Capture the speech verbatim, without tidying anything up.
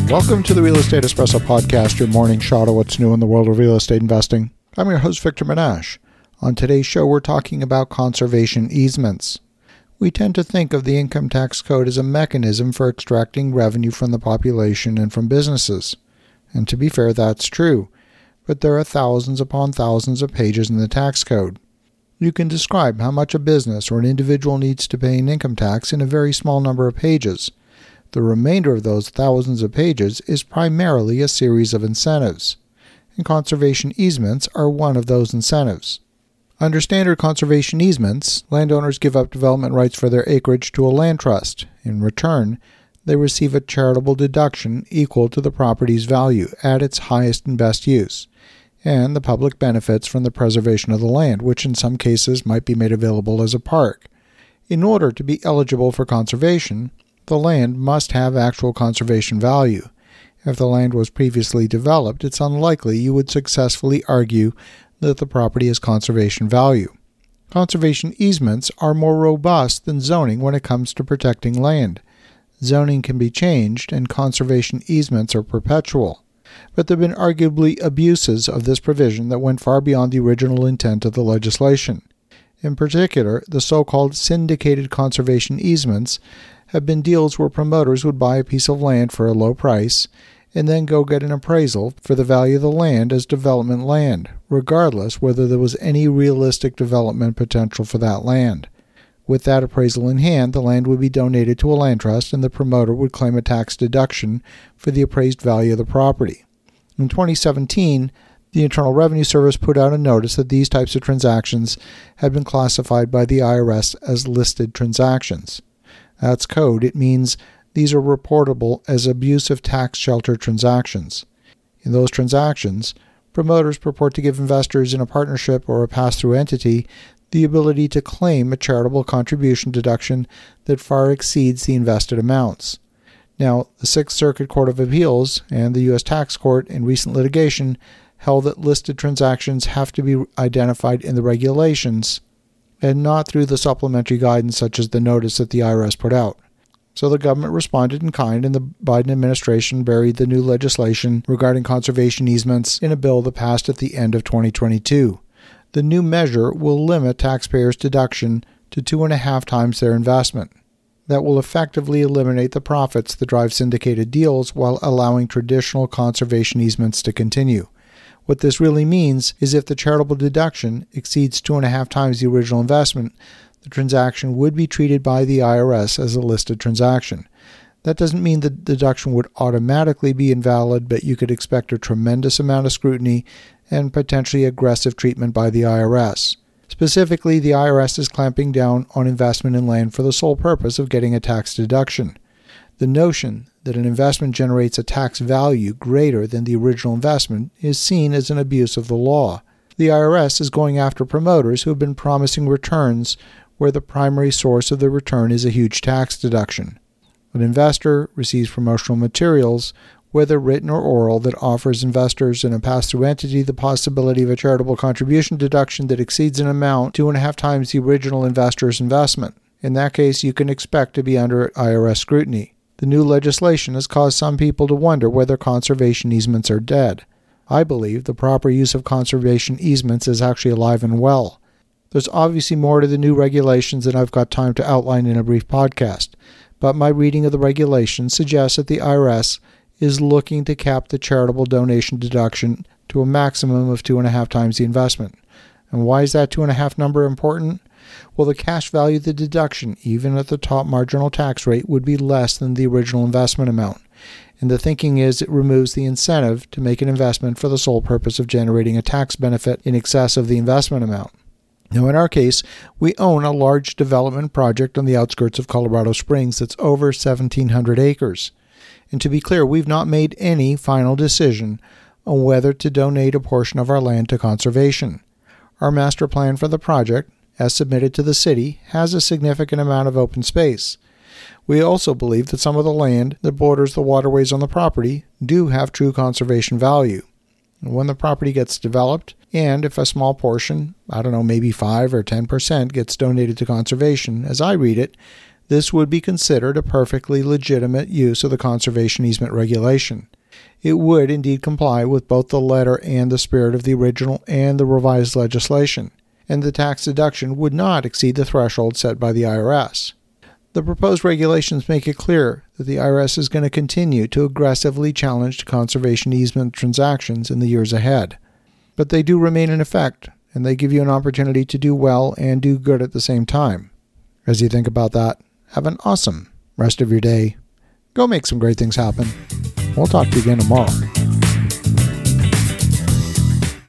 Welcome to the Real Estate Espresso Podcast, your morning shot of what's new in the world of real estate investing. I'm your host, Victor Menashe. On today's show, we're talking about conservation easements. We tend to think of the income tax code as a mechanism for extracting revenue from the population and from businesses. And to be fair, that's true. But there are thousands upon thousands of pages in the tax code. You can describe how much a business or an individual needs to pay in income tax in a very small number of pages. The remainder of those thousands of pages is primarily a series of incentives, and conservation easements are one of those incentives. Under standard conservation easements, landowners give up development rights for their acreage to a land trust. In return, they receive a charitable deduction equal to the property's value at its highest and best use, and the public benefits from the preservation of the land, which in some cases might be made available as a park. In order to be eligible for conservation, the land must have actual conservation value. If the land was previously developed, it's unlikely you would successfully argue that the property has conservation value. Conservation easements are more robust than zoning when it comes to protecting land. Zoning can be changed, and conservation easements are perpetual. But there have been arguably abuses of this provision that went far beyond the original intent of the legislation. In particular, the so-called syndicated conservation easements have been deals where promoters would buy a piece of land for a low price and then go get an appraisal for the value of the land as development land, regardless whether there was any realistic development potential for that land. With that appraisal in hand, the land would be donated to a land trust and the promoter would claim a tax deduction for the appraised value of the property. In twenty seventeen, the Internal Revenue Service put out a notice that these types of transactions had been classified by the I R S as listed transactions. That's code. It means these are reportable as abusive tax shelter transactions. In those transactions, promoters purport to give investors in a partnership or a pass-through entity the ability to claim a charitable contribution deduction that far exceeds the invested amounts. Now, the Sixth Circuit Court of Appeals and the U S Tax Court in recent litigation held that listed transactions have to be identified in the regulations and not through the supplementary guidance such as the notice that the I R S put out. So the government responded in kind, and the Biden administration buried the new legislation regarding conservation easements in a bill that passed at the end of twenty twenty-two. The new measure will limit taxpayers' deduction to two and a half times their investment. That will effectively eliminate the profits that drive syndicated deals while allowing traditional conservation easements to continue. What this really means is if the charitable deduction exceeds two and a half times the original investment, the transaction would be treated by the I R S as a listed transaction. That doesn't mean the deduction would automatically be invalid, but you could expect a tremendous amount of scrutiny and potentially aggressive treatment by the I R S. Specifically, the I R S is clamping down on investment in land for the sole purpose of getting a tax deduction. The notion that an investment generates a tax value greater than the original investment is seen as an abuse of the law. The I R S is going after promoters who have been promising returns where the primary source of the return is a huge tax deduction. An investor receives promotional materials, whether written or oral, that offers investors in a pass-through entity the possibility of a charitable contribution deduction that exceeds an amount two and a half times the original investor's investment. In that case, you can expect to be under I R S scrutiny. The new legislation has caused some people to wonder whether conservation easements are dead. I believe the proper use of conservation easements is actually alive and well. There's obviously more to the new regulations than I've got time to outline in a brief podcast, but my reading of the regulations suggests that the I R S is looking to cap the charitable donation deduction to a maximum of two and a half times the investment. And why is that two and a half number important? Well, the cash value of the deduction, even at the top marginal tax rate, would be less than the original investment amount. And the thinking is it removes the incentive to make an investment for the sole purpose of generating a tax benefit in excess of the investment amount. Now, in our case, we own a large development project on the outskirts of Colorado Springs that's over seventeen hundred acres. And to be clear, we've not made any final decision on whether to donate a portion of our land to conservation. Our master plan for the project, as submitted to the city, has a significant amount of open space. We also believe that some of the land that borders the waterways on the property do have true conservation value. When the property gets developed, and if a small portion, I don't know, maybe five or ten percent gets donated to conservation, as I read it, This would be considered a perfectly legitimate use of the conservation easement regulation. It would indeed comply with both the letter and the spirit of the original and the revised legislation, and the tax deduction would not exceed the threshold set by the I R S. The proposed regulations make it clear that the I R S is going to continue to aggressively challenge conservation easement transactions in the years ahead. But they do remain in effect, and they give you an opportunity to do well and do good at the same time. As you think about that, have an awesome rest of your day. Go make some great things happen. We'll talk to you again tomorrow.